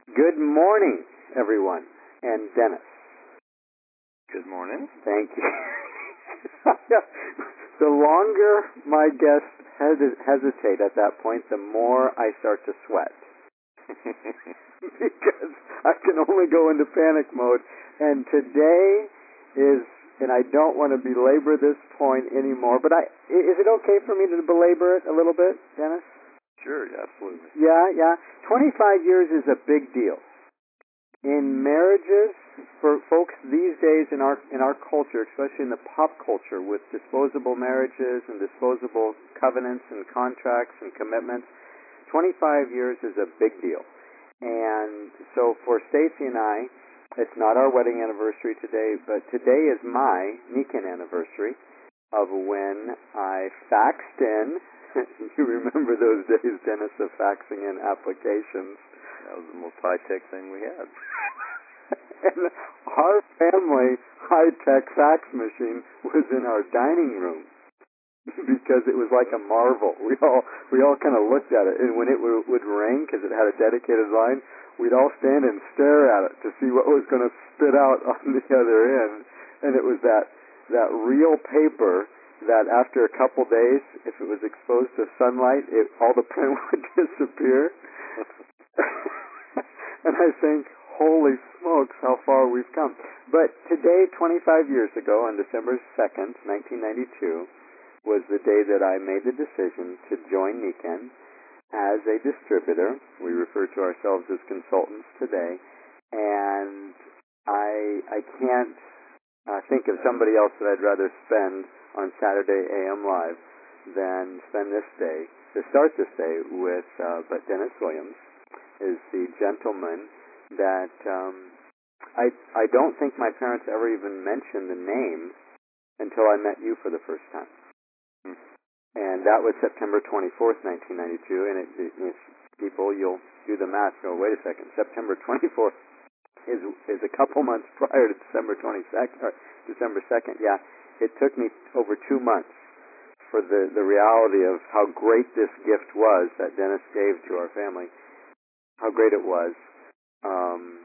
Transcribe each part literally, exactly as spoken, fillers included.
Good morning, everyone. And Dennis. Good morning. Thank you. The longer my guests hes- hesitate at that point, the more I start to sweat. Because I can only go into panic mode. And today is, and I don't want to belabor this point anymore, but I, is it okay for me to belabor it a little bit, Dennis? Sure, yeah, absolutely. Yeah, yeah. twenty-five years is a big deal. In marriages, for folks these days in our in our culture, especially in the pop culture, with disposable marriages and disposable covenants and contracts and commitments, twenty-five years is a big deal. And so for Stacy and I, it's not our wedding anniversary today, but today is my Nikan anniversary of when I faxed in. You remember those days, Dennis, of faxing in applications. That was the most high-tech thing we had. And our family high-tech fax machine was in our dining room because it was like a marvel. We all we all kind of looked at it, and when it w- would ring, because it had a dedicated line, we'd all stand and stare at it to see what was going to spit out on the other end. And it was that that real paper that after a couple days, if it was exposed to sunlight, it, all the print would disappear. And I think, holy smokes, how far we've come. But today, twenty-five years ago, on December second, nineteen ninety-two, was the day that I made the decision to join Nikan as a distributor. We refer to ourselves as consultants today. And I I can't uh, think of somebody else that I'd rather spend on Saturday A M Live than spend this day, to start this day with, uh, but Dennis Williams is the gentleman that um, I I don't think my parents ever even mentioned the name until I met you for the first time. Hmm. And that was September twenty-fourth, nineteen ninety-two, and it, it, it, people, you'll do the math, go, wait a second, September twenty-fourth is is a couple months prior to December twenty-second, or December second, yeah. It took me over two months for the, the reality of how great this gift was that Dennis gave to our family, how great it was. Um,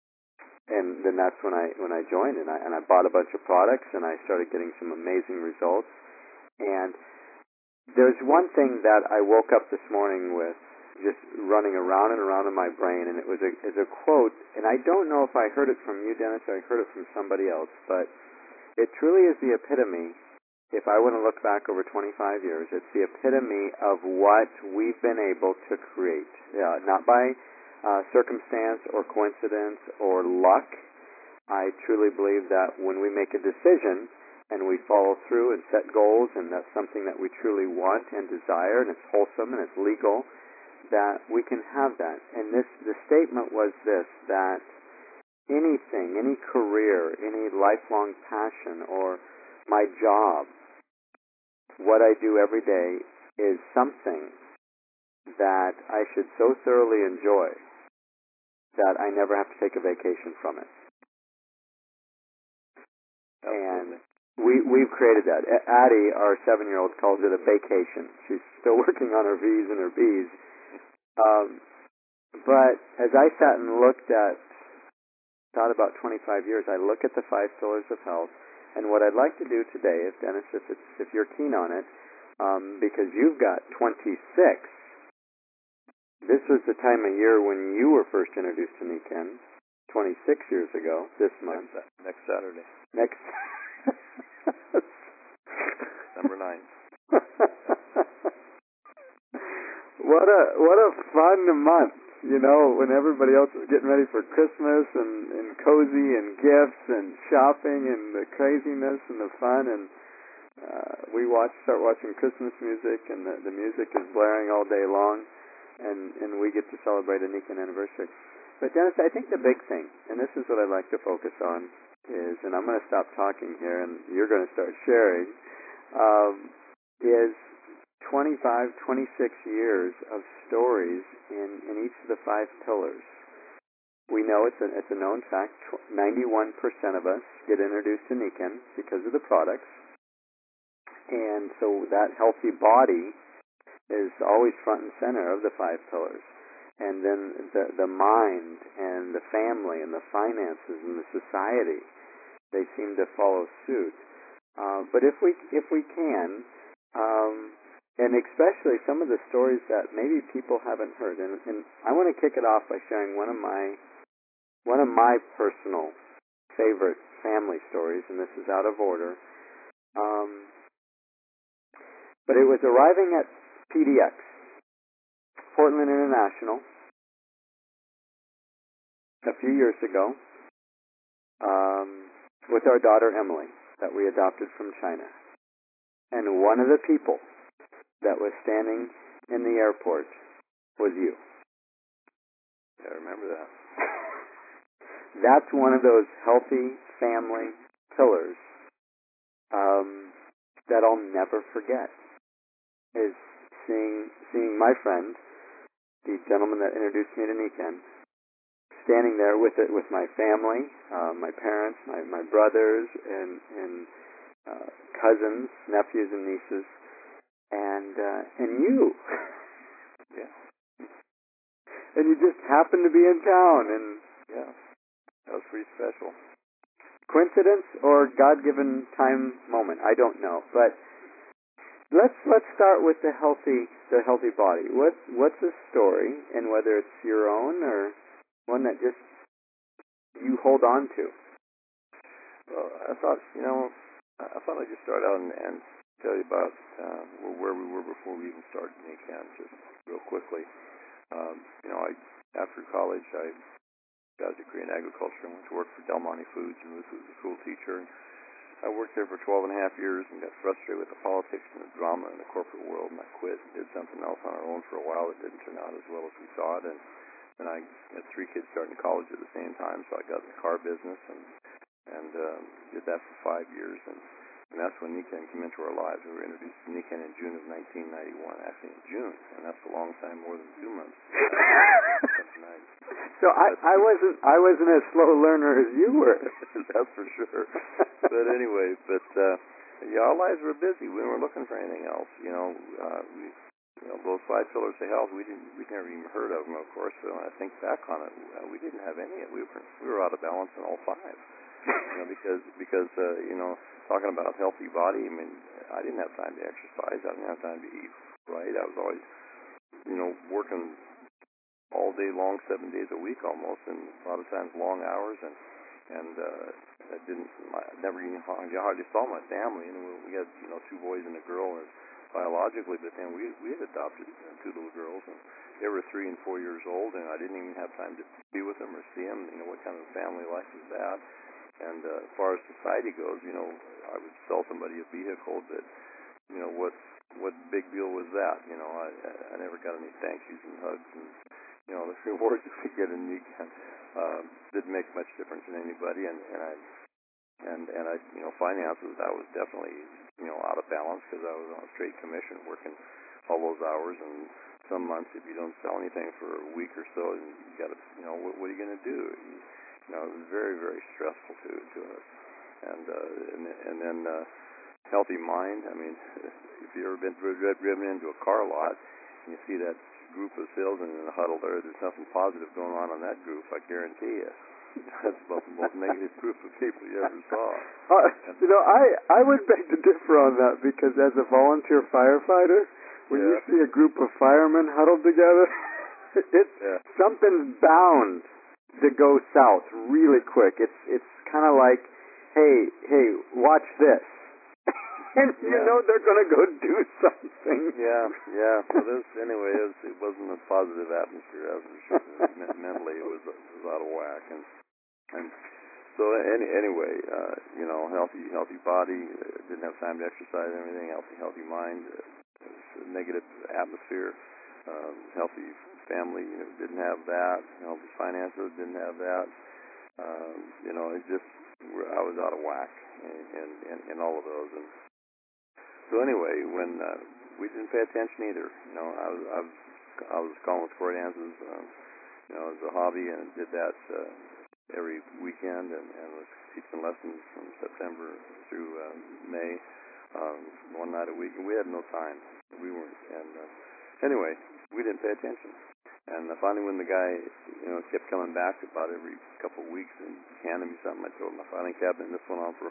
and then that's when I when I joined, and I and I bought a bunch of products, and I started getting some amazing results. And there's one thing that I woke up this morning with, just running around and around in my brain, and it was a, is a quote, and I don't know if I heard it from you, Dennis, or I heard it from somebody else, but it truly is the epitome. If I want to look back over twenty-five years, it's the epitome of what we've been able to create, uh, not by uh, circumstance or coincidence or luck. I truly believe that when we make a decision and we follow through and set goals, and that's something that we truly want and desire, and it's wholesome and it's legal, that we can have that. And this, the statement was this, that anything, any career, any lifelong passion, or my job, what I do every day is something that I should so thoroughly enjoy that I never have to take a vacation from it. Absolutely. And we, we've created that. Addie, our seven-year-old, calls it a vacation. She's still working on her V's and her B's. Um, but as I sat and looked at, thought about twenty-five years, I look at the five pillars of health. And what I'd like to do today, if Dennis, if, it's, if you're keen on it, um, because you've got twenty-six, this was the time of year when you were first introduced to Nikan, twenty-six years ago, this month. Next, next Saturday. Next. Number nine. What a what a fun month, you know, when everybody else is getting ready for Christmas and, and cozy and gifts and shopping and the craziness and the fun, and uh, we watch start watching Christmas music, and the, the music is blaring all day long, and, and we get to celebrate a Nikan anniversary. But Dennis, I think the big thing, and this is what I'd like to focus on, is, and I'm going to stop talking here, and you're going to start sharing, um, is twenty-five, twenty-six years of stories in, in each of the five pillars. We know it's a, it's a known fact, ninety-one percent of us get introduced to Nikan because of the products. And so that healthy body is always front and center of the five pillars. and then the the mind and the family and the finances and the society, they seem to follow suit. Uh, but if we if we can, um, and especially some of the stories that maybe people haven't heard, and, and I want to kick it off by sharing one of my one of my personal favorite family stories, and this is out of order. Um, but it was arriving at P D X, Portland International, a few years ago, um, with our daughter Emily that we adopted from China. And one of the people that was standing in the airport was you. Yeah, I remember that. That's one of those healthy family pillars um, that I'll never forget, is seeing seeing my friend, the gentleman that introduced me to Nikken, standing there with it with my family, uh, my parents, my, my brothers, and, and uh, cousins, nephews, and nieces, and uh, and you. Yeah. And you just happened to be in town, and Yeah. That was pretty special. coincidence or God-given time moment, I don't know. But let's let's start with the healthy the healthy body. What what's the story, and whether it's your own or one that just you hold on to? Well, I thought, you know, I thought I'd just start out and, and tell you about uh, where we were before we even started Nikken, just real quickly. Um, you know, I after college, I got a degree in agriculture and went to work for Del Monte Foods and was a school teacher. I worked there for twelve and a half years and got frustrated with the politics and the drama in the corporate world, and I quit and did something else on our own for a while. It didn't turn out as well as we thought, and and I had three kids starting college at the same time, so I got in the car business and and um, did that for five years, and, and that's when Nikken came into our lives. We were introduced to Nikken in June of nineteen ninety-one, actually in June, and that's a long time, more than two months. That's nice. So I, I wasn't I wasn't as slow learner as you were. That's for sure. But anyway, but uh, yeah, our lives were busy. We weren't looking for anything else. You know, uh, we, you know, those five pillars of health. We didn't, we'd never even heard of them, of course. So when I think back on it, uh, we didn't have any. We were we were out of balance in all five. You know, because because uh, you know, talking about healthy body. I mean, I didn't have time to exercise. I didn't have time to eat right. I was always, you know, working all day long, seven days a week almost, and a lot of times long hours, and and uh, I didn't, I never even hardly saw my family. And we had, you know, two boys and a girl, and biologically, but then we we had adopted two little girls, and they were three and four years old, and I didn't even have time to be with them or see them. You know, what kind of family life is that? And uh, as far as society goes, you know, I would sell somebody a vehicle, but you know, what what big deal was that? You know, I I never got any thank yous and hugs and, you know, the rewards that we get in Nikken uh, didn't make much difference in anybody, and, and I and and I you know finances, I was definitely, you know, out of balance because I was on a straight commission working all those hours, and some months if you don't sell anything for a week or so, you got to, you know, what, what are you going to do? You, you know, it was very very stressful to to us, and uh, and and then uh, healthy mind. I mean, if you ever been driven into a car lot and you see that group of salesmen in a huddle there, there's nothing positive going on in that group, I guarantee you. That's about the most negative group of people you ever saw. Uh, you know, I, I would beg to differ on that, because as a volunteer firefighter, when yeah. you see a group of firemen huddled together, it's yeah. something's bound to go south really quick. It's it's kind of like, hey, hey, watch this. And you yeah. know they're going to go do something. Yeah, yeah. So this, anyway, it, was, it wasn't a positive atmosphere, as for sure. Mentally, it was, it was out of whack, and and so any, anyway, uh, you know, healthy healthy body, uh, didn't have time to exercise and everything. Healthy healthy mind, uh, negative atmosphere. Um, healthy family, you know, didn't have that. Healthy finances, didn't have that. Um, you know, it just, I was out of whack in in, in, in all of those. And so anyway, when uh, we didn't pay attention either, you know, I was I was, I was calling with square dances, um, you know, as a hobby, and did that uh, every weekend, and, and was teaching lessons from September through uh, May, um, one night a week, and we had no time. We weren't, and uh, anyway, we didn't pay attention. And uh, finally, when the guy, you know, kept coming back about every couple of weeks and handing me something, I told him my filing cabinet, and this went on for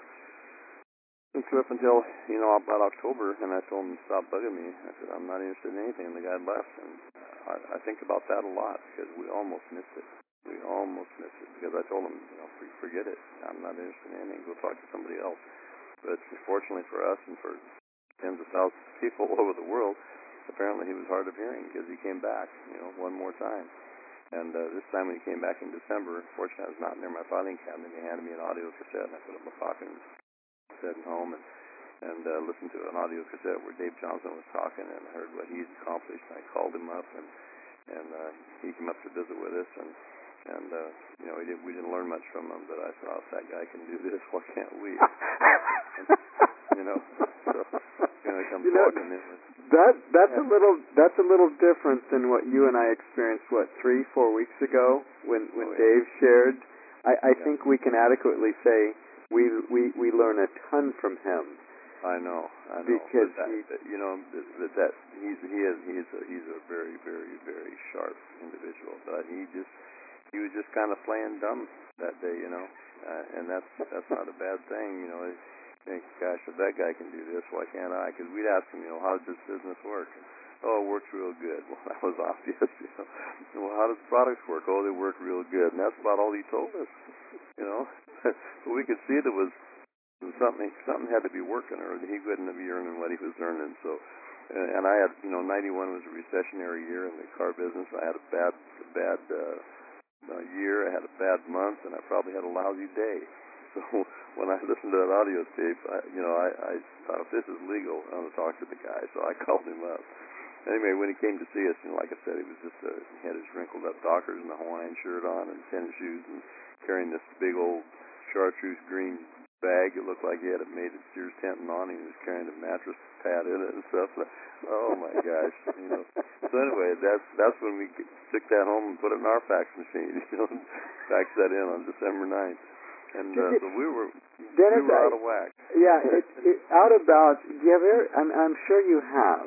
up until, you know, about October, and I told him to stop bugging me. I said, I'm not interested in anything, and the guy left. And I, I think about that a lot, because we almost missed it. We almost missed it, because I told him, you know, forget it. I'm not interested in anything. Go talk to somebody else. But fortunately for us and for tens of thousands of people all over the world, apparently he was hard of hearing, because he came back, you know, one more time. And uh, this time when he came back in December, fortunately I was not near my filing cabinet. He handed me an audio cassette, and I put it in my pocket and sat at home and, and uh, listened to an audio cassette where Dave Johnson was talking, and heard what he'd accomplished. And I called him up, and and uh, he came up to visit with us, and and uh, you know, we didn't we didn't learn much from him, but I said, oh, if that guy can do this, why can't we? And, you know, so you know, he comes you know, walking in with, that that's yeah. a little that's a little different than what you and I experienced what three four weeks ago when when oh, yeah. Dave shared. I, I yeah. think we can adequately say we we we learn a ton from him. I know, I know. Because but that, he, that, you know, that, that he's he is he's a he's a very very very sharp individual. But he just he was just kind of playing dumb that day, you know, uh, and that's that's not a bad thing, you know. I think, gosh, if that guy can do this, why can't I? Because we'd ask him, you know, how does this business work? And, oh, it works real good. Well, that was obvious, you know. Well, how does the products work? Oh, they work real good, and that's about all he told us, you know. But we could see there was. Something something had to be working, or he wouldn't be earning what he was earning. So, uh, and I had, you know, ninety-one was a recessionary year in the car business. I had a bad, bad uh, uh, year. I had a bad month, and I probably had a lousy day. So when I listened to that audio tape, I, you know, I, I thought, if this is legal, I want to talk to the guy. So I called him up. Anyway, when he came to see us, you know, like I said, he was just uh, he had his wrinkled up Dockers and a Hawaiian shirt on and tennis shoes, and carrying this big old chartreuse green bag. It looked like he had it made at Sears Tent and Awning. He was carrying a mattress pad in it and stuff. Oh my gosh, you know. So anyway, that's that's when we took that home and put it in our fax machine. You know, faxed that in on December ninth, and uh, so we were Dennis, we were out I, of whack. Yeah, it, it, out about. Do you ever? I'm, I'm sure you have.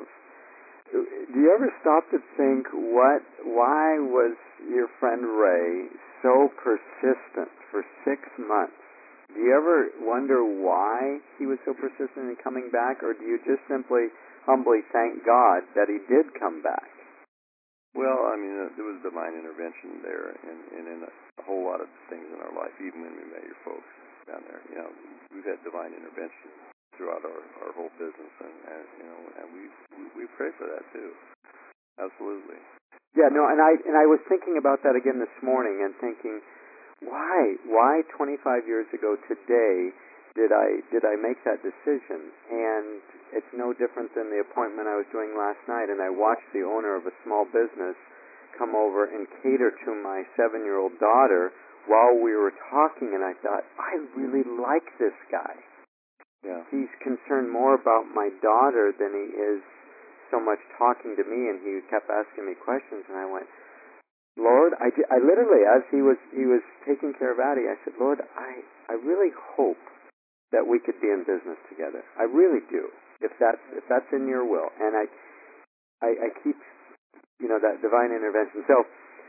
Do you ever stop to think what? Why was your friend Ray so persistent for six months? Do you ever wonder why he was so persistent in coming back, or do you just simply humbly thank God that he did come back? Well, I mean, uh, there was divine intervention there, and, and in a, a whole lot of things in our life, even when we met your folks down there. You know, we've had divine intervention throughout our, our whole business, and, and you know, and we, we we pray for that too. Absolutely. Yeah, no, and I and I was thinking about that again this morning, and thinking, why, why twenty-five years ago today did I did I make that decision? And it's no different than the appointment I was doing last night, and I watched the owner of a small business come over and cater to my seven-year-old daughter while we were talking, and I thought, I really like this guy. Yeah. He's concerned more about my daughter than he is so much talking to me, and he kept asking me questions, and I went, Lord, I, I literally, as he was he was taking care of Addie, I said, Lord, I, I really hope that we could be in business together. I really do, if that's if that's in your will. And I, I, I keep, you know, that divine intervention. So,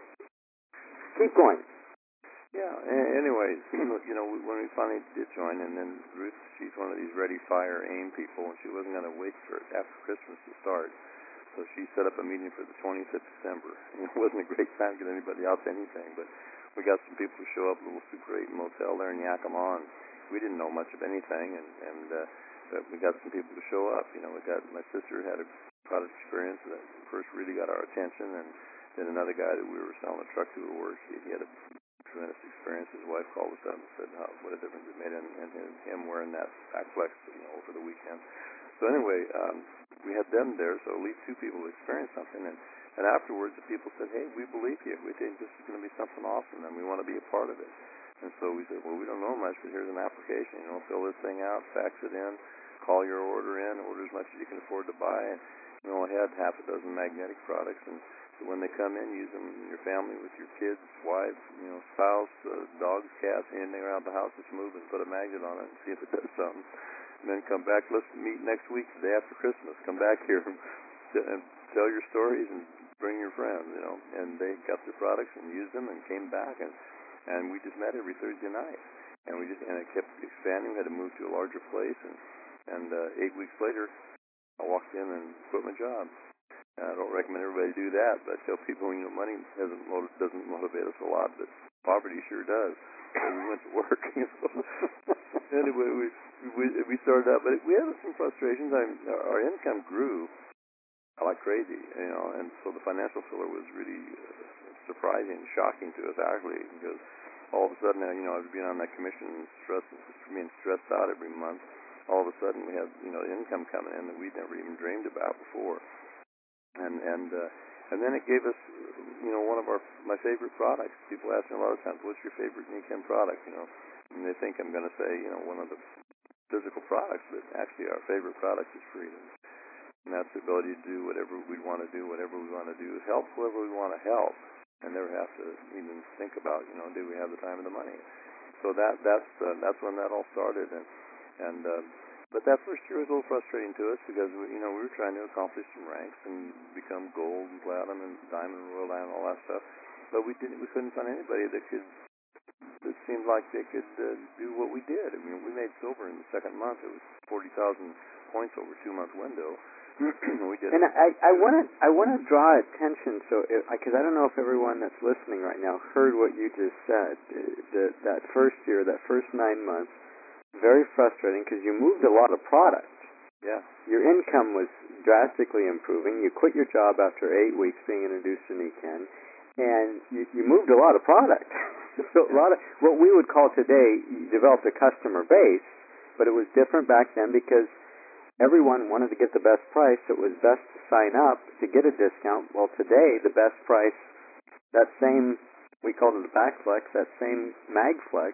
keep going. Yeah. a- Anyway, you know, when we finally did join, and then Ruth, she's one of these ready, fire, aim people, and she wasn't going to wait for after Christmas to start. So she set up a meeting for the twentieth of December. It wasn't a great time to get anybody out to anything, but we got some people to show up at a little Super eight motel there in Yakima. We didn't know much of anything, and, and uh, but we got some people to show up. You know, we got my sister had a product experience that first really got our attention, and then another guy that we were selling a truck to at work, he, he had a tremendous experience. His wife called us up and said how, what a difference it made in, in his, him wearing that back flex, you know, over the weekend. So anyway, um, we had them there, so at least two people experienced something, and, and afterwards the people said, hey, we believe you. We think this is going to be something awesome, and we want to be a part of it. And so we said, well, we don't know much, but here's an application. You know, fill this thing out, fax it in, call your order in, order as much as you can afford to buy. And, you know, I had half a dozen magnetic products, and so when they come in, use them in your family with your kids, wife, you know, spouse, uh, dogs, cats, anything around the house that's moving, put a magnet on it and see if it does something. And then come back, let's meet next week, the day after Christmas. Come back here and tell your stories and bring your friends, you know. And they got the products and used them and came back, and and we just met every Thursday night, and we just and it kept expanding. We had to move to a larger place, and and uh, eight weeks later, I walked in and quit my job. I don't recommend everybody do that, but I tell people, you know, money doesn't motiv- doesn't motivate us a lot, but poverty sure does. So we went to work. You know. Anyway, we, we we started out, but we had some frustrations. I mean, our income grew like crazy, you know, and so the financial filler was really uh, surprising, shocking to us actually, because all of a sudden, you know, I was being on that commission, stress, being stressed out every month. All of a sudden, we had, you know, income coming in that we'd never even dreamed about before. And and uh, and then it gave us, you know, one of our my favorite products. People ask me a lot of times, "What's your favorite Niken product?" You know, and they think I'm going to say, you know, one of the physical products, but actually our favorite product is freedom, and that's the ability to do whatever we want to do, whatever we want to do, help whoever we want to help, and never have to even think about, you know, do we have the time and the money. So that that's uh, that's when that all started, and and. Uh, But that first year was a little frustrating to us because we, you know, we were trying to accomplish some ranks and become gold and platinum and diamond and royal diamond and all that stuff. But we didn't. We couldn't find anybody that could. That seemed like they could uh, do what we did. I mean, we made silver in the second month. It was forty thousand points over a two month window. we did. And I, I want to, I want to draw attention, so because I don't know if everyone that's listening right now heard what you just said. The, that first year, that first nine months. Very frustrating because you moved a lot of product. Yeah. Your income was drastically improving. You quit your job after eight weeks being introduced to Niken, and you, you moved a lot of product. So a lot of what we would call today, you developed a customer base, but it was different back then because everyone wanted to get the best price. So it was best to sign up to get a discount. Well, today the best price, that same, we called it a backflex, that same magflex,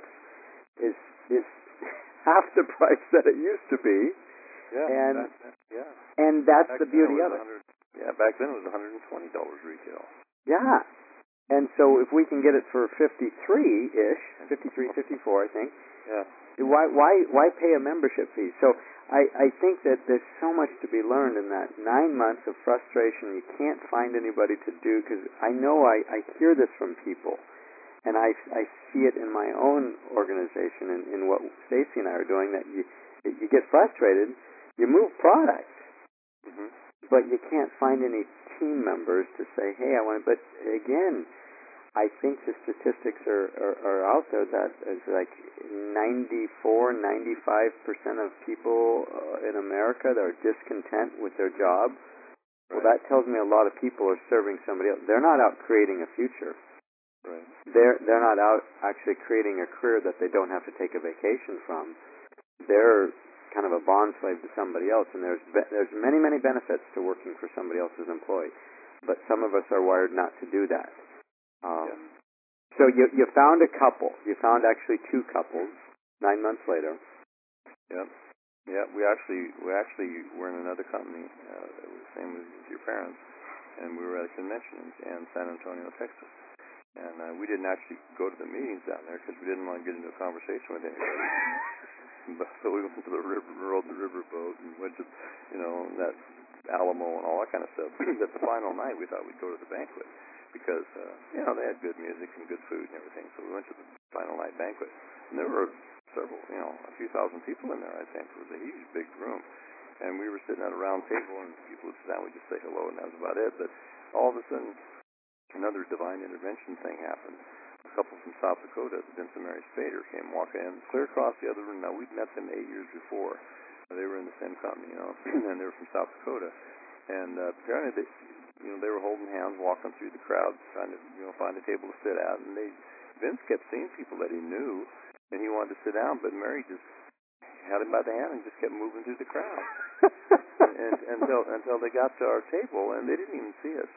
is is half the price that it used to be. Yeah. And that, that, yeah. and that's back the beauty it of it. Yeah, back then it was one hundred twenty dollars retail. Yeah. And so if we can get it for fifty-three ish, fifty-three, fifty-four, I think. Yeah. Why why why pay a membership fee? So I I think that there's so much to be learned in that nine months of frustration. You can't find anybody to do, because I know I I hear this from people. And I, I see it in my own organization and in, in what Stacy and I are doing, that you you get frustrated, you move products, mm-hmm. but you can't find any team members to say, hey, I want to. But again, I think the statistics are, are, are out there that it's like ninety-four, ninety-five percent of people uh, in America that are discontent with their job. Right. Well, that tells me a lot of people are serving somebody else. They're not out creating a future. Right. They're they're not out actually creating a career that they don't have to take a vacation from. They're kind of a bond slave to somebody else, and there's be, there's many many benefits to working for somebody else's employee, but some of us are wired not to do that. Um, yeah. So you you found a couple. You found actually two couples nine months later. Yeah. Yeah. We actually we actually were in another company, uh, that was the same as your parents, and we were at a convention in San Antonio, Texas. And uh, we didn't actually go to the meetings down there because we didn't want to get into a conversation with anybody. But, so we went to the river, rode the riverboat, and went to, you know, that Alamo and all that kind of stuff. But the final night, we thought we'd go to the banquet because, uh, you know, they had good music and good food and everything. So we went to the final night banquet, and there were several, you know, a few thousand people in there. I think it was a huge, big room, and we were sitting at a round table, and people would sit down. We'd just say hello, and that was about it. But all of a sudden, another divine intervention thing happened. A couple from South Dakota, Vince and Mary Spader, came walking in, clear across the other room. Now, we'd met them eight years before. They were in the same company, you know, and they were from South Dakota. And uh, apparently, they, you know, they were holding hands, walking through the crowd, trying to, you know, find a table to sit at. And they, Vince kept seeing people that he knew, and he wanted to sit down, but Mary just had him by the hand and just kept moving through the crowd and, and, until until they got to our table, and they didn't even see us.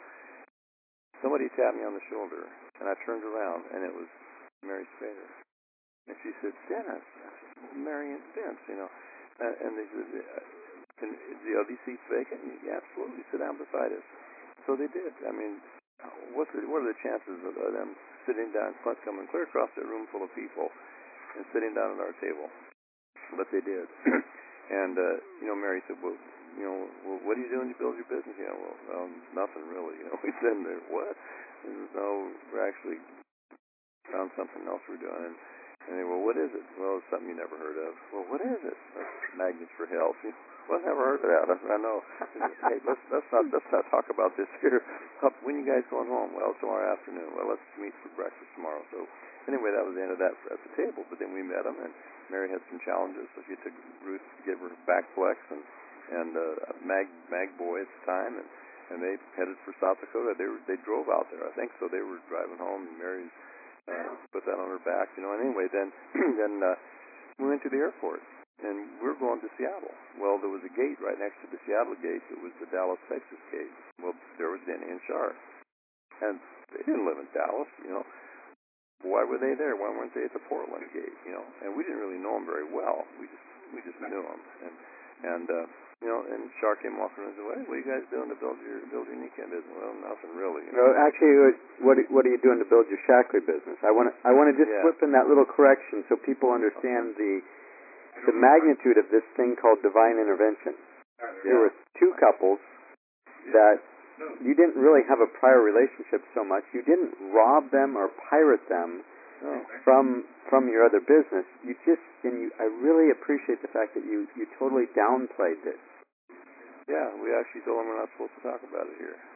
Somebody tapped me on the shoulder, and I turned around, and it was Mary Spader. And she said, Dennis. I said, Mary and Vince, you know. Uh, and they said, Can, are these seats vacant? Yeah, absolutely. Sit down beside us. So they did. I mean, what's the, what are the chances of uh, them sitting down, coming clear across a room full of people and sitting down at our table? But they did. And, uh, you know, Mary said, well, you know, well, what are you doing to build your business? You know, well, um, nothing really. You know, we said, what? And no, we're actually found something else we're doing. And, and they, well, what is it? Well, it's something you never heard of. Well, what is it? Magnets for Health. Well, I've never heard of that. I, I know. Hey, let's let's not let's not talk about this here. When are you guys going home? Well, tomorrow afternoon. Well, let's meet for breakfast tomorrow. So anyway, that was the end of that at the table. But then we met them, and Mary had some challenges, so she took Ruth to give her back flex and and uh, mag mag boy at the time, and and they headed for South Dakota. They were they drove out there, I think. So they were driving home, and Mary's uh, put that on her back, you know. And anyway, then then uh, we went to the airport. And we were going to Seattle. Well, there was a gate right next to the Seattle gate. It was the Dallas, Texas gate. Well, there was Denny and Shar. And they didn't live in Dallas, you know. Why were they there? Why weren't they at the Portland gate, you know? And we didn't really know them very well. We just we just knew them. And, and uh, you know, and Shar came walking and said, well, what are you guys doing to build your build your Nikan business? Well, nothing really. You know? No, actually, what what are you doing to build your Shaklee business? I want to I want to just Yeah. slip in that little correction so people understand the the magnitude of this thing called divine intervention. Yeah. There were two couples that you didn't really have a prior relationship so much. You didn't rob them or pirate them No. from from your other business. You just and you. I really appreciate the fact that you you totally downplayed this. Yeah, we actually told them we're not supposed to talk about it here.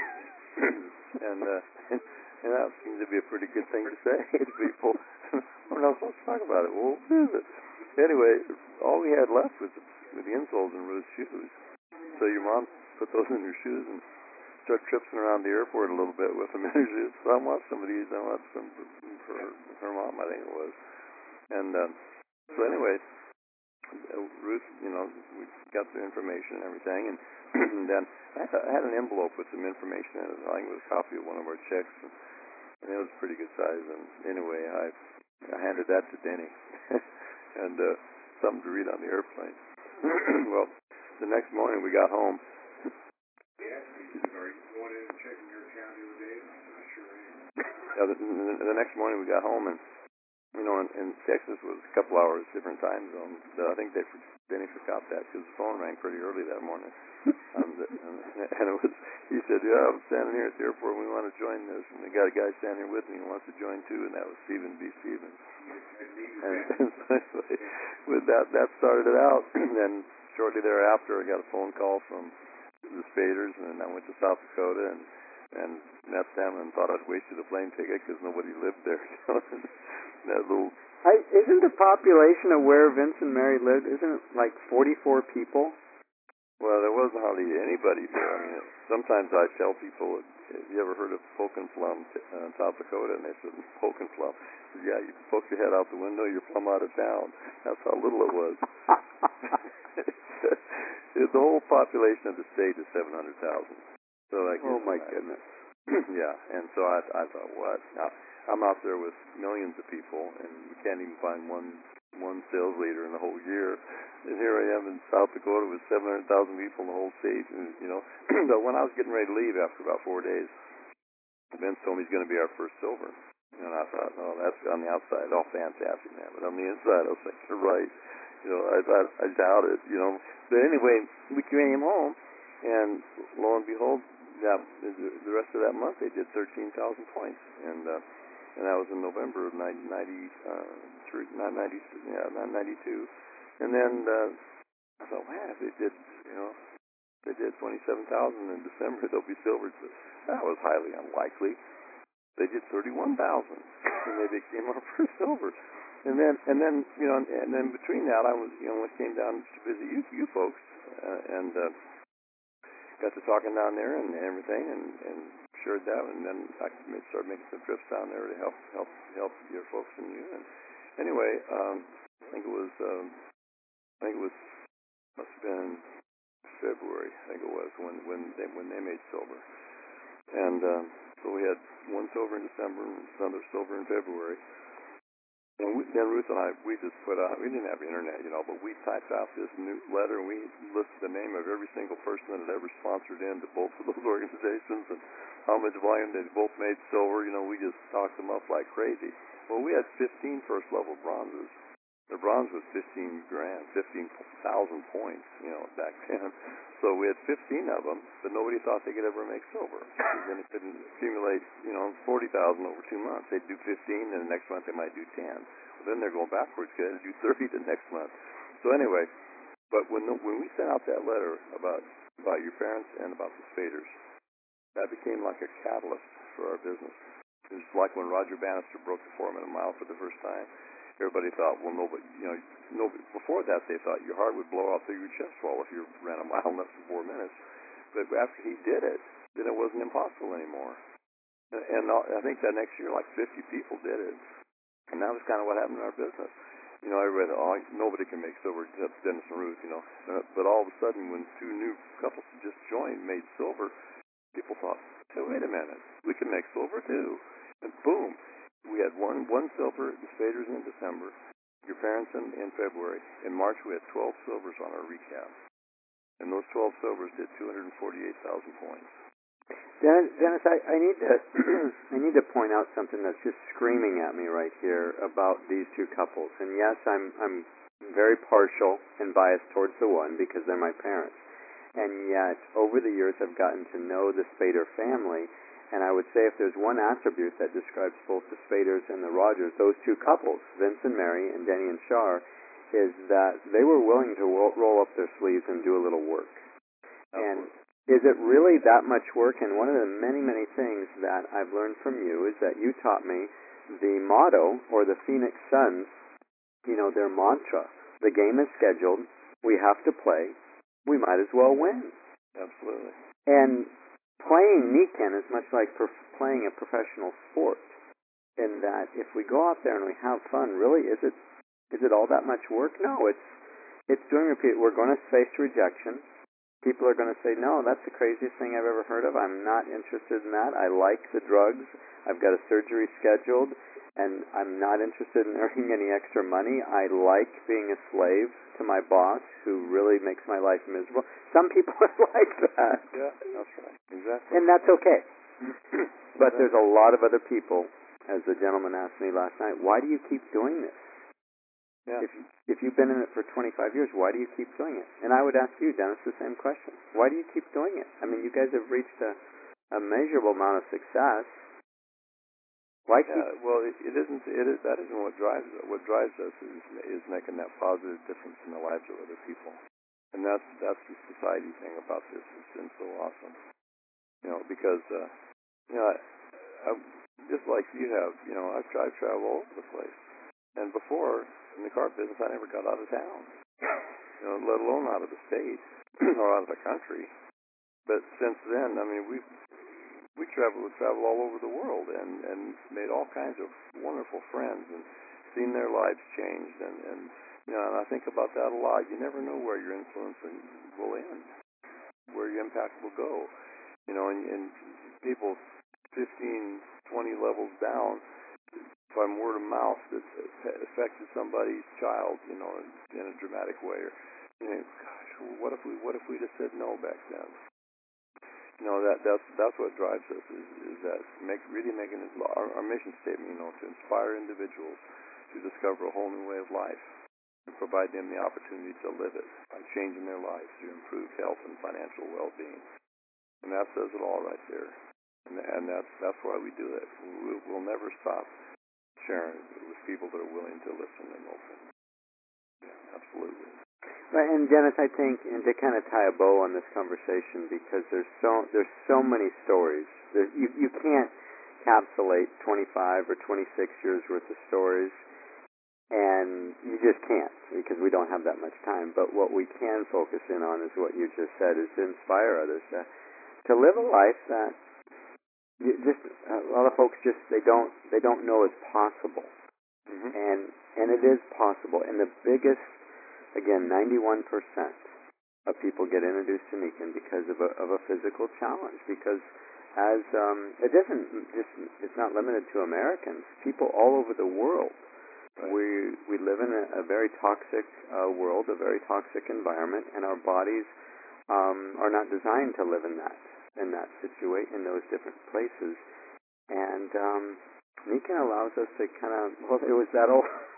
and, uh, and and that seems to be a pretty good thing to say to people. We're not supposed to talk about it. Well, what is it? Anyway, all we had left was the, was the insoles in Ruth's shoes. So your mom put those in her shoes and started tripping around the airport a little bit with them in her shoes. So I want some of these. I want some for, for her, her mom, I think it was. And um, so anyway, Ruth, you know, we got the information and everything, and, and then I had, I had an envelope with some information in it. I think it was a copy of one of our checks, and, and it was pretty good size. And anyway, I, I handed that to Denny, and uh, something to read on the airplane. Well, the next morning we got home. Yeah, the, the, the next morning we got home, and you know, in, in Texas was a couple hours different time zone. So I think they Denny forgot that because the phone rang pretty early that morning. um, the, and, and it was, he said, "Yeah, I'm standing here at the airport. We want to join this." And we got a guy standing here with me who wants to join too, and that was Stephen B. Stevens. And, and so anyway, with that, that started it out. And then shortly thereafter, I got a phone call from the Spaders, and then I went to South Dakota and and met them and thought I'd wasted a plane ticket because nobody lived there. That little. I, isn't the population of where Vince and Mary lived, isn't it like forty-four people? Well, there wasn't hardly anybody there. I mean, sometimes I tell people, have you ever heard of Pokenplum in South Dakota? And they said, Pokenplum. I said, yeah, you poke your head out the window, you're plumb out of town. That's how little it was. The whole population of the state is seven hundred thousand. So that Oh, my nice. goodness. Yeah, and so I, I thought, what? Now, I'm out there with millions of people, and we can't even find one one sales leader in the whole year. And here I am in South Dakota with seven hundred thousand people in the whole state. And, you know, but when I was getting ready to leave after about four days, Vince told me he's going to be our first silver. And I thought, no, that's on the outside. Oh, fantastic, man. But on the inside, I was like, you're right. You know, I thought, I doubt it, you know. But anyway, we came home, and lo and behold, yeah, the, the rest of that month they did thirteen thousand points. And, uh, and that was in November of nineteen ninety-three, not ninety, yeah, not ninety-two. And then uh, I thought, man, if they did, you know, they did twenty-seven thousand in December, they'll be silver. So that was highly unlikely. They did thirty-one thousand, and they became our first silver. And then, and then, you know, and then between that, I was, you know, I came down to visit you, you folks, uh, and uh, got to talking down there and everything, and, and shared that. And then I started making some trips down there to help, help, help your folks and you. And anyway, um, I think it was, um, I think it was, must have been February. I think it was when when they when they made silver. And um, so we had one silver in December and another silver in February. And we, then Ruth and I, we just put out, we didn't have internet, you know, but we typed out this new letter, and we listed the name of every single person that had ever sponsored in to both of those organizations and how much volume they both made silver. You know, we just talked them up like crazy. Well, we had fifteen first-level bronzes. The bronze was fifteen grand, fifteen thousand points, you know, back then. So we had fifteen of them, but nobody thought they could ever make silver. Then it couldn't accumulate, you know, forty thousand over two months. They'd do fifteen, and the next month they might do ten. Well, then they're going backwards because they do thirty the next month. So anyway, but when the, when we sent out that letter about about your parents and about the Spaders, that became like a catalyst for our business. It was like when Roger Bannister broke the four minute mile for the first time. Everybody thought, well, nobody, you know, nobody, before that they thought your heart would blow out through your chest wall if you ran a mile in less than four minutes. But after he did it, then it wasn't impossible anymore. And, and I think that next year, like fifty people did it. And that was kind of what happened in our business. You know, everybody thought, oh, nobody can make silver except Dennis and Ruth, you know. But all of a sudden, when two new couples just joined, made silver, people thought, hey, wait a minute, we can make silver too. And boom. We had one one silver, the Spaders in December, your parents in, in February. In March, we had twelve silvers on our recap. And those twelve silvers did two hundred forty-eight thousand points. Dennis, Dennis I, I need to I need to point out something that's just screaming at me right here about these two couples. And yes, I'm I'm very partial and biased towards the one because they're my parents. And yet, over the years, I've gotten to know the Spader family. And I would say if there's one attribute that describes both the Spaders and the Rogers, those two couples, Vince and Mary and Denny and Char, is that they were willing to roll up their sleeves and do a little work. And is it really that much work? And one of the many, many things that I've learned from you is that you taught me the motto, or the Phoenix Suns, you know, their mantra. The game is scheduled. We have to play. We might as well win. Absolutely. And playing Nikken is much like prof- playing a professional sport, in that if we go out there and we have fun, really, is it is it all that much work? No, it's it's doing repeat. We're going to face rejection. People are going to say, no, that's the craziest thing I've ever heard of. I'm not interested in that. I like the drugs. I've got a surgery scheduled, and I'm not interested in earning any extra money. I like being a slave to my boss, who really makes my life miserable. Some people are like that. Yeah, that's right. Exactly. And that's okay. But there's a lot of other people, as the gentleman asked me last night, why do you keep doing this? Yeah. If if you've been in it for twenty-five years, why do you keep doing it? And I would ask you, Dennis, the same question. Why do you keep doing it? I mean, you guys have reached a, a measurable amount of success. Why keep? Yeah, well, it, it isn't. It is that isn't what drives us. What drives us is is making that positive difference in the lives of other people, and that's that's the society thing about this. It's been so awesome, you know, because uh, you know, I, I, just like you have, you know, I've tried to travel all over the place, and before in the car business, I never got out of town, you know, let alone out of the state or out of the country. But since then, I mean, we've we travel we travel all over the world and, and made all kinds of wonderful friends and seen their lives changed. And, and you know, and I think about that a lot. You never know where your influence will end, where your impact will go. You know, and, and people fifteen, twenty levels down, from word of mouth that affected somebody's child, you know, in, in a dramatic way. Or, you know, gosh, what if we what if we just said no back then? You know, that that's that's what drives us is, is that make really making it our, our mission statement, you know, to inspire individuals to discover a whole new way of life and provide them the opportunity to live it by changing their lives through improved health and financial well-being. And that says it all right there. And and that's that's why we do it. We'll, we'll never stop sharing with people that are willing to listen and open. Yeah, absolutely. Right, and Dennis, I think, and to kind of tie a bow on this conversation, because there's so there's so many stories. There, you you can't encapsulate twenty-five or twenty-six years worth of stories, and you just can't because we don't have that much time. But what we can focus in on is what you just said: is to inspire others to to live a life that you just a lot of folks just they don't they don't know is possible, mm-hmm. and and it is possible. And the biggest Again, ninety-one percent of people get introduced to Nikken because of a, of a physical challenge. Because as um, it doesn't just it's not limited to Americans. People all over the world. Right. We we live in a, a very toxic uh, world, a very toxic environment, and our bodies um, are not designed to live in that in that situation in those different places. And um, Nikken allows us to kind of well, it was that old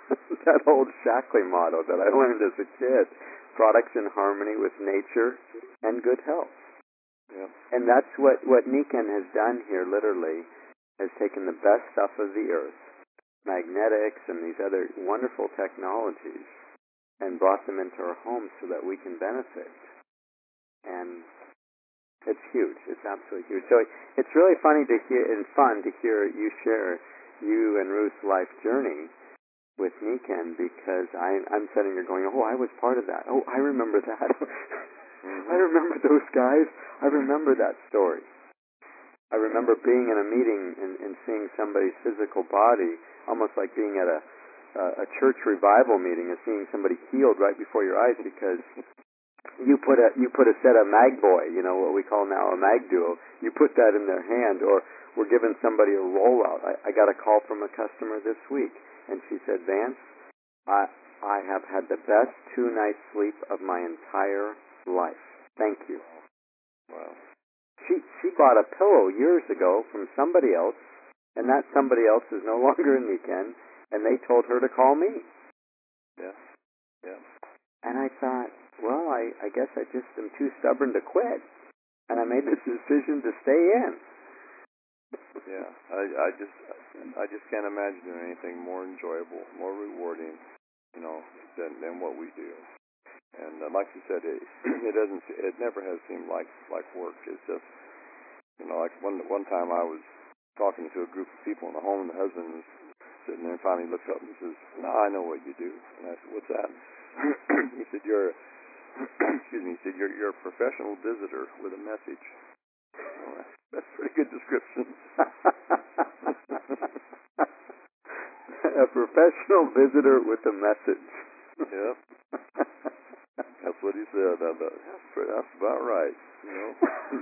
that old Shackley motto that I learned as a kid. Products in harmony with nature and good health. Yeah. And that's what, what Nikken has done here, literally, has taken the best stuff of the earth, magnetics and these other wonderful technologies, and brought them into our homes so that we can benefit. And it's huge. It's absolutely huge. So it's really funny to hear and fun to hear you share you and Ruth's life journey with Nikken, because I, I'm sitting here going, oh, I was part of that. Oh, I remember that. Mm-hmm. I remember those guys. I remember that story. I remember being in a meeting and, and seeing somebody's physical body, almost like being at a a church revival meeting and seeing somebody healed right before your eyes, because you put a you put a set of Magboy, you know, what we call now a Mag Duo, you put that in their hand, or we're giving somebody a rollout. I, I got a call from a customer this week, and she said, Vance, I I have had the best two nights sleep of my entire life. Thank you. Wow. She she bought a pillow years ago from somebody else, and that somebody else is no longer in Nikken, and they told her to call me. Yeah. Yeah. And I thought, well, I, I guess I just am too stubborn to quit. And I made this decision to stay in. Yeah. I, I just I just can't imagine doing anything more enjoyable, more rewarding, you know, than than what we do. And uh, like you said, it it doesn't it never has seemed like like work. It's just, you know, like one one time I was talking to a group of people in the home, and the husband was sitting there and finally looks up and says, "Now I know what you do." And I said, "What's that?" He said, "You're excuse me." He said, "You're you're a professional visitor with a message." Well, that's, that's a pretty good description. A professional visitor with a message. Yep. That's what he said. That's, that's about right. You know,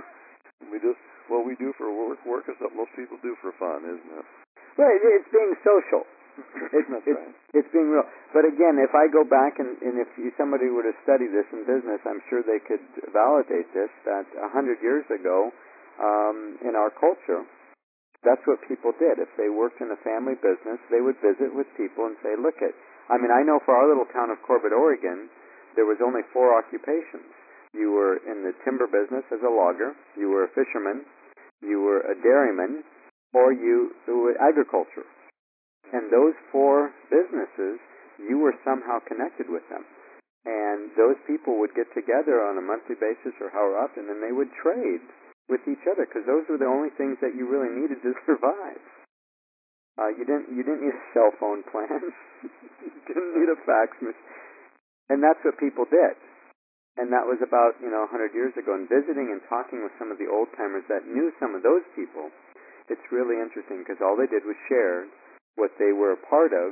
we just what we do for work. Work is what most people do for fun, isn't it? Right. It's being social. It's, That's it's, right. it's being real. But again, if I go back and, and if somebody were to study this in business, I'm sure they could validate this, that a hundred years ago, um, in our culture, that's what people did. If they worked in a family business, they would visit with people and say, look at, I mean, I know for our little town of Corbett, Oregon, there was only four occupations. You were in the timber business as a logger, you were a fisherman, you were a dairyman, or you were agriculture. And those four businesses, you were somehow connected with them. And those people would get together on a monthly basis or however often, and they would trade with each other, because those were the only things that you really needed to survive. Uh, you didn't you didn't need a cell phone plan. You didn't need a fax machine. And that's what people did. And that was about, you know, a hundred years ago. And visiting and talking with some of the old-timers that knew some of those people, it's really interesting, because all they did was share what they were a part of,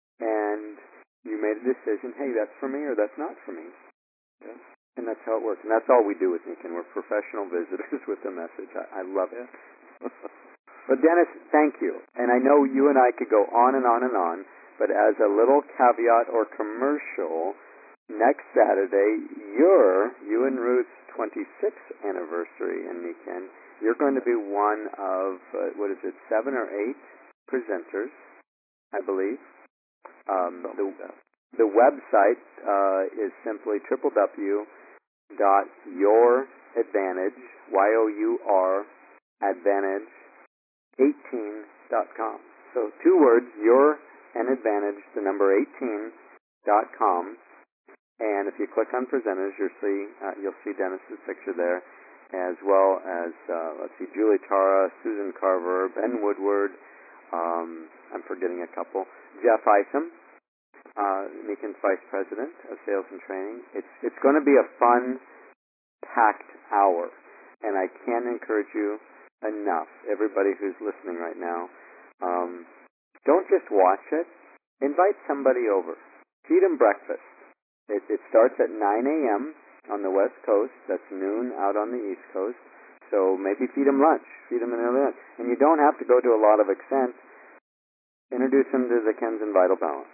and you made a decision, hey, that's for me or that's not for me. Yeah. And that's how it works. And that's all we do with Nikken. We're professional visitors with the message. I, I love it. Yeah. But Dennis, thank you. And I know you and I could go on and on and on, but as a little caveat or commercial, next Saturday, your, you and Ruth's twenty-sixth anniversary in Nikken, you're going to be one of, uh, what is it, seven or eight presenters, I believe. Um, the, the website uh, is simply w w w dot your advantage, Y O U R, advantage, eighteen dot com. So two words, your and advantage, the number eighteen dot com. And if you click on presenters, you'll see, uh, you'll see Dennis's picture there, as well as, uh, let's see, Julie Tara, Susan Carver, Ben Woodward, um, I'm forgetting a couple, Jeff Isom, uh, Nikken's Vice President of Sales and Training. It's, it's going to be a fun, packed hour, and I can't encourage you enough, everybody who's listening right now, um, don't just watch it, invite somebody over, feed them breakfast. It, it starts at nine a.m. on the West Coast, that's noon out on the East Coast, so maybe feed them lunch, feed them an early lunch, and you don't have to go to a lot of extent. Introduce them to the Kenzen Vital Balance.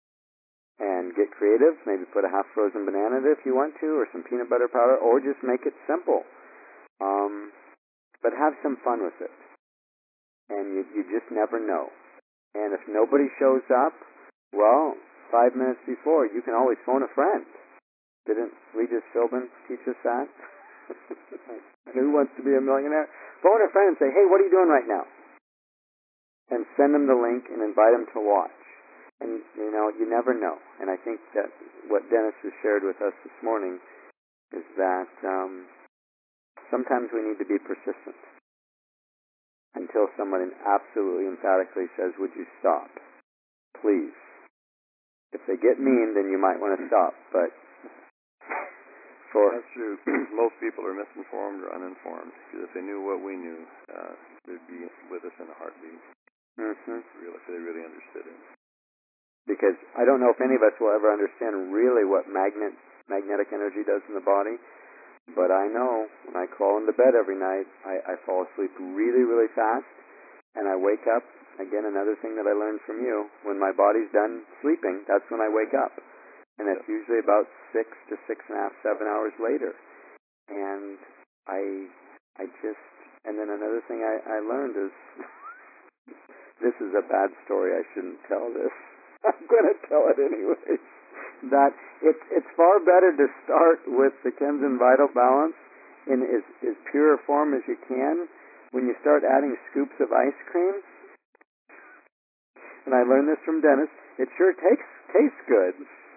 And get creative, maybe put a half-frozen banana in it if you want to, or some peanut butter powder, or just make it simple. Um, but have some fun with it. And you, you just never know. And if nobody shows up, well, five minutes before, you can always phone a friend. Didn't Regis Philbin teach us that? Who wants to be a millionaire? Phone a friend and say, hey, what are you doing right now? And send them the link and invite them to watch. And, you know, you never know. And I think that what Dennis has shared with us this morning is that um, sometimes we need to be persistent until someone absolutely emphatically says, would you stop? Please. If they get mean, then you might want to stop. But for That's true. Most people are misinformed or uninformed. Because if they knew what we knew, uh, they'd be with us in a heartbeat. mm-hmm. Really, if they really understood it. Because I don't know if any of us will ever understand really what magnet magnetic energy does in the body. But I know when I crawl into bed every night, I, I fall asleep really, really fast. And I wake up. Again, another thing that I learned from you, when my body's done sleeping, that's when I wake up. And it's usually about six to six and a half, seven hours later. And I I just, and then another thing I, I learned is, this is a bad story, I shouldn't tell this. I'm going to tell it anyway. That it's it's far better to start with the Kenzen Vital Balance in as, as pure a form as you can. When you start adding scoops of ice cream, and I learned this from Dennis, it sure takes tastes good.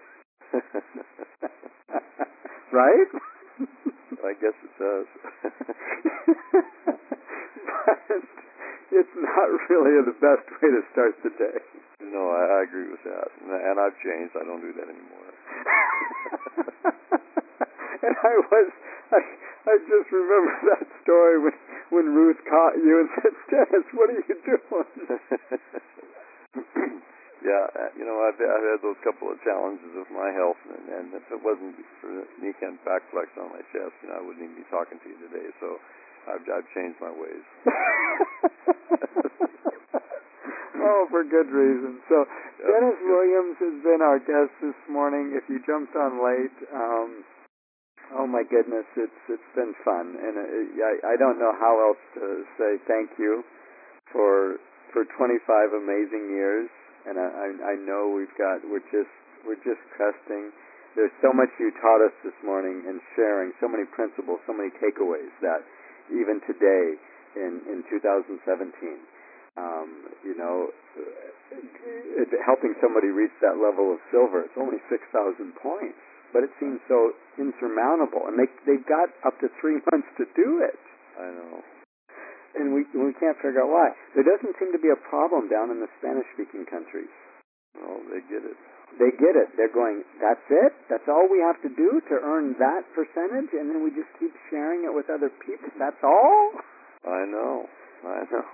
Right? I guess it does. But it's not really the best way to start the day. No, I, I agree with that. And I've changed. I don't do that anymore. And I was, I, I just remember that story when, when Ruth caught you and said, Dennis, what are you doing? Yeah, you know, I've, I've had those couple of challenges with my health, and, and if it wasn't for the knee and back flex on my chest, you know, I wouldn't even be talking to you today. So I've, I've changed my ways. Oh, for good reason. So Yep. Dennis Williams has been our guest this morning. If you jumped on late, um, oh my goodness, it's it's been fun, and it, I I don't know how else to say thank you for for twenty-five amazing years. And I, I, I know we've got, we're just, we're just cresting. There's so much you taught us this morning in sharing, so many principles, so many takeaways that even today in, in two thousand seventeen, um, you know, it, helping somebody reach that level of silver, it's only six thousand points, but it seems so insurmountable. And they, they've got up to three months to do it. I know. And we we can't figure out why. There doesn't seem to be a problem down in the Spanish-speaking countries. No, they get it. They get it. They're going, that's it? That's all we have to do to earn that percentage? And then we just keep sharing it with other people? That's all? I know. I know.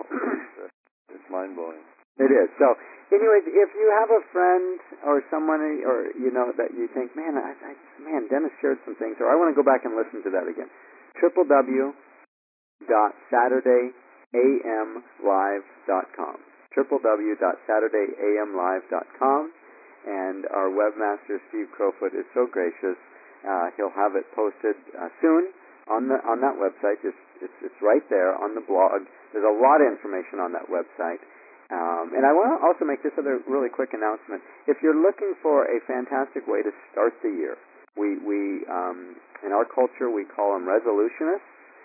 It's mind-blowing. It is. So, anyways, if you have a friend or someone, or, you know, that you think, man, I, I, man, Dennis shared some things, or I want to go back and listen to that again. w w w dot saturday a m live dot com. w w w dot saturday a m live dot com. And our webmaster, Steve Crowfoot, is so gracious. Uh, he'll have it posted uh, soon on the on that website. Just it's it's right there on the blog. There's a lot of information on that website. Um, and I want to also make this other really quick announcement. If you're looking for a fantastic way to start the year, we we um, in our culture we call them resolutionists.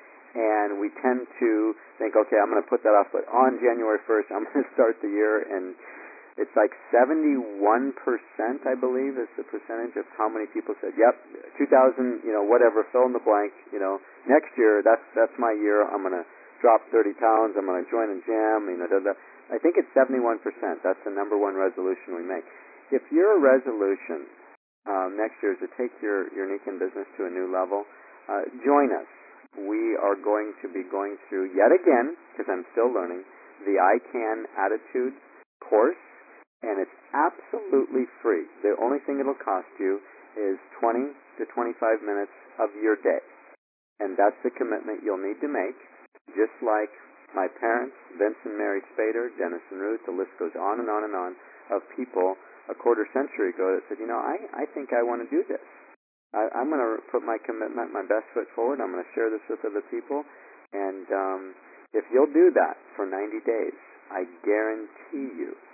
And we tend to think, okay, I'm going to put that off, but on January first, I'm going to start the year, and it's like seventy-one percent, I believe, is the percentage of how many people said, yep, two thousand, you know, whatever, fill in the blank, you know, next year, that's that's my year, I'm going to drop thirty pounds, I'm going to join a gym, you know, da, da. I think it's seventy-one percent. That's the number one resolution we make. If your resolution um, next year is to take your, your Nikan business to a new level, uh, join us. We are going to be going through, yet again, because I'm still learning, the I CAN Attitude course, and it's absolutely free. The only thing it'll cost you is twenty to twenty-five minutes of your day. And that's the commitment you'll need to make, just like my parents, Vince and Mary Spader, Dennis and Ruth, the list goes on and on and on, of people a quarter century ago that said, you know, I, I think I want to do this. I, I'm going to put my commitment, my best foot forward. I'm going to share this with other people. And um, if you'll do that for ninety days, I guarantee you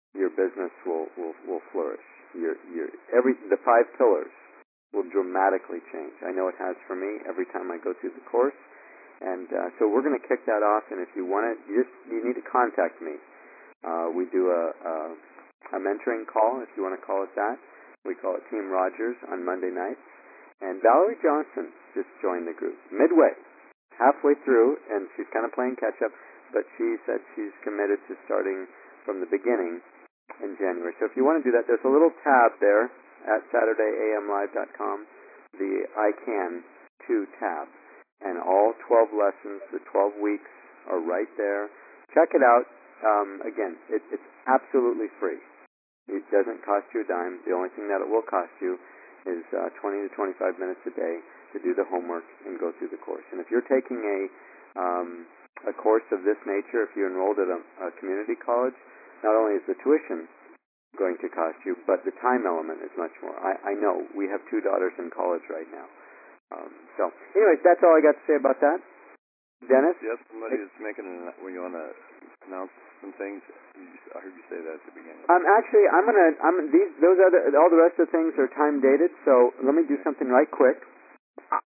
your business will, will, will flourish. Your, your, every, the five pillars will dramatically change. I know it has for me every time I go through the course. And uh, so we're going to kick that off, and if you want it, you just you need to contact me. Uh, we do a, a, a mentoring call, if you want to call it that. We call it Team Rogers on Monday nights. And Valerie Johnson just joined the group midway, halfway through, and she's kind of playing catch-up, but she said she's committed to starting from the beginning in January. So if you want to do that, there's a little tab there at saturday a m live dot com, the I Can two tab. And all twelve lessons, the twelve weeks are right there. Check it out. Um, again, it, it's absolutely free. It doesn't cost you a dime. The only thing that it will cost you is uh, twenty to twenty-five minutes a day to do the homework and go through the course. And if you're taking a um, a course of this nature, if you enrolled at a, a community college, not only is the tuition going to cost you, but the time element is much more. I, I know. We have two daughters in college right now. Um, so, anyways, that's all I got to say about that. Dennis? Yes, somebody is making an, when you want to announce some things, you, I heard you say that at the beginning. I'm actually, I'm gonna, I'm these, those other, all the rest of the things are time dated. So let me do something right quick.